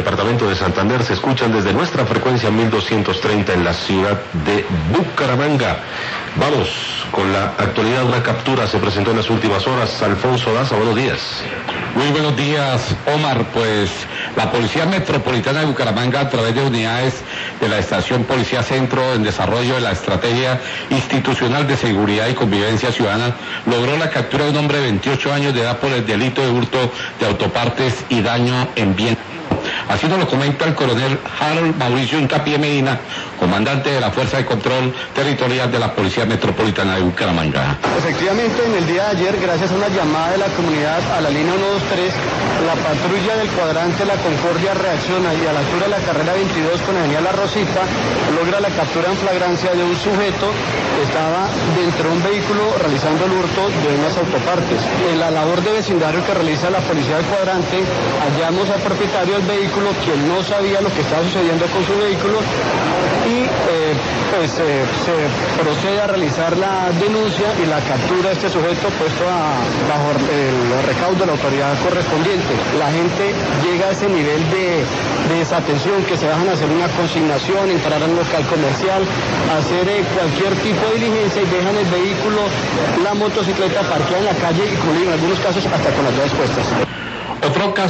departamento de Santander se escuchan desde nuestra frecuencia 1230 en la ciudad de Bucaramanga. Vamos con la actualidad. Una captura se presentó en las últimas horas. Alfonso Daza, buenos días. Muy buenos días, Omar. Pues la Policía Metropolitana de Bucaramanga, a través de unidades de la Estación Policía Centro en desarrollo de la Estrategia Institucional de Seguridad y Convivencia Ciudadana, logró la captura de un hombre de 28 años de edad por el delito de hurto de autopartes y daño en bien. Así nos lo comenta el coronel Harold Mauricio Hincapié Medina, comandante de la Fuerza de Control Territorial de la Policía Metropolitana de Bucaramanga. Efectivamente, en el día de ayer, gracias a una llamada de la comunidad a la línea 123, la patrulla del cuadrante La Concordia reacciona y a la altura de la carrera 22 con Avenida La Rosita logra la captura en flagrancia de un sujeto que estaba dentro de un vehículo realizando el hurto de unas autopartes. En la labor de vecindario que realiza la policía del cuadrante, hallamos al propietario del vehículo, quien no sabía lo que estaba sucediendo con su vehículo, y se procede a realizar la denuncia y la captura de este sujeto puesto bajo el recaudo de la autoridad correspondiente. La gente llega a ese nivel de desatención que se dejan hacer una consignación, entrar a un local comercial, hacer cualquier tipo de diligencia y dejan el vehículo, la motocicleta parqueada en la calle y en algunos casos hasta con las llaves puestas. Otro caso